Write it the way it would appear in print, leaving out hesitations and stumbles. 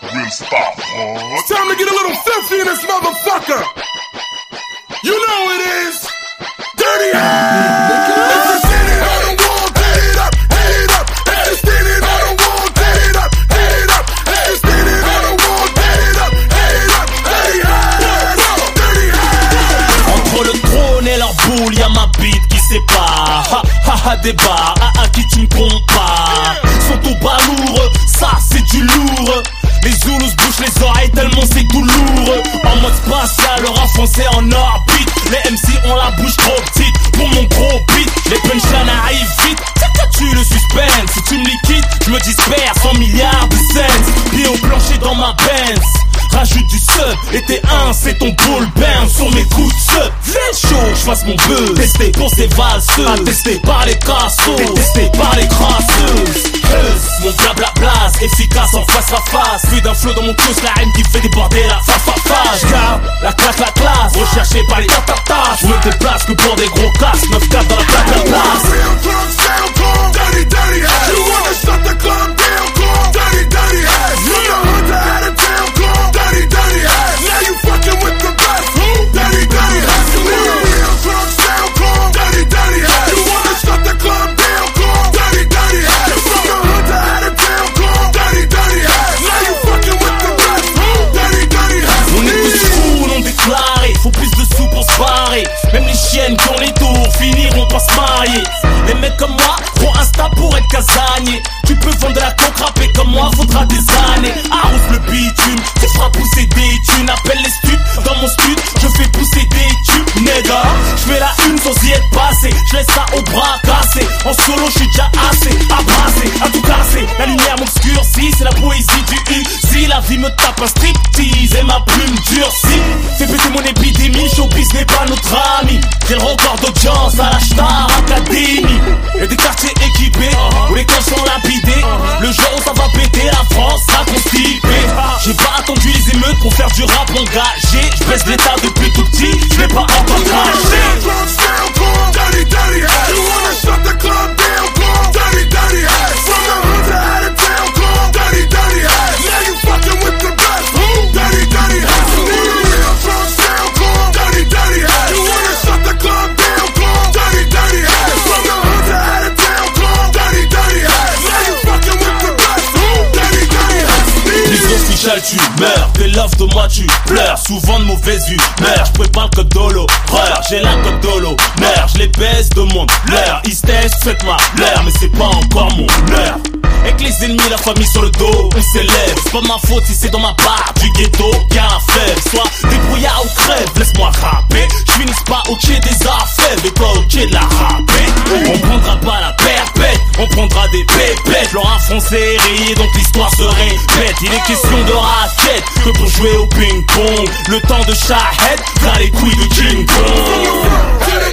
will stop. It's time to get a little filthy in this motherfucker. You know it is. Dirty ass. If you're standing on the wall, get it up, hit it up. If you're standing on the wall, get it up, hit it up. If you're standing on the wall, get it up, hit it up. Dirty ass, dirty ass. Entre le trône et leur boule, y'a ma bite qui sépare. Ha ha ha, débat, à qui tu me compares. Sont au bas lourd, ça c'est du lourd. Les Zoulous se bouchent les oreilles tellement c'est tout lourd. En mode spatial, le rap français en orbite. Les MC ont la bouche trop petite pour mon gros beat. Les punchlines arrivent vite, tu le suspense. Si tu me liquides, je me disperse 100 milliards de cents. Pieds au plancher dans ma Benz. Rajoute du sub, et t'es un, c'est ton bull bang sur mes coups de sub. Fais chaud, j'fasse mon buzz. Testé pour ces valseuses, attesté par les cassos, détesté par les crasseuses. Mon blabla blase, efficace en face à face. Plus d'un flow dans mon close, la haine qui fait déborder la fa-fa-fa. J'garde la classe, recherché par les tatatas. J'me déplace que pour des gros casques, 9-4 dans la place. Dirty, dirty ass. You wanna shut the club down, call dirty, dirty ass. From the hood to out of town, call dirty, dirty ass. Now you fucking with the best, dirty, dirty ass. You wanna real drunk sound, call dirty, dirty ass. You wanna shut the club down, call dirty, dirty ass. From the hood to out of town, call dirty, dirty ass. Now you fucking with the best, dirty, dirty ass. On est tous fous, non déclarés. Faut plus de sous pour se barrer. Même les chiennes qui ont les tours finiront par se marier. Les mecs comme moi, trop insta pour être casanier. Tu peux vendre de la coke, rapper comme moi, faudra des années. Arrose le bitume, tu feras pousser des thunes. Appelle les studs, dans mon stud, je fais pousser des tubes, nègre. Je fais la une sans y être passé, je laisse ça au bras cassé. En solo, je suis déjà assez, abrasé, à tout casser. La lumière m'obscurcit, c'est la poésie du U. Si la vie me tape un striptease et ma plume durcit. Fais péter mon épidémie, showbiz n'est pas notre ami. J'ai le record d'audience à la Star Academy. Et des quartiers équipés, où les camps sont lapidés. Le jour où ça va péter, la France sera constipée. J'ai pas attendu les émeutes pour faire du rap engagé. Je baisse l'état depuis tout petit, je l'ai pas encore craché. Dirty, dirty ass. You wanna shut the club down, call dirty, dirty ass. From the hood to out of town, call dirty, dirty ass. Now you fucking with the best, dirty, dirty ass. You wanna real drunk sound, call dirty, dirty ass. You wanna shut the club down, call dirty, dirty ass. From the hood to out of town, call dirty, dirty ass. Now you fucking with the best, dirty, dirty ass. Les officiels tu meurs, des love de moi tu pleures. Souvent de mauvaise humeur, je prépare le code d'holo. J'ai la code d'holo, merde, je les baisse de mon leur. Ils se testent, faites ma leur, mais c'est pas encore mon heure. Avec les ennemis, la famille sur le dos, on s'élève. C'est pas ma faute si c'est dans ma part du ghetto qu'il y a un faible. Soit débrouillard ou crève, laisse-moi rapper. Je finis pas au pied des affaires, mais pas au pied de la râpée. On prendra pas la perpète, on prendra des pépettes. Le rap français est rayé, donc l'histoire se répète. Il est question de raquette, que pour jouer au ping-pong. Le temps de Shahed, t'as les couilles de King Kong.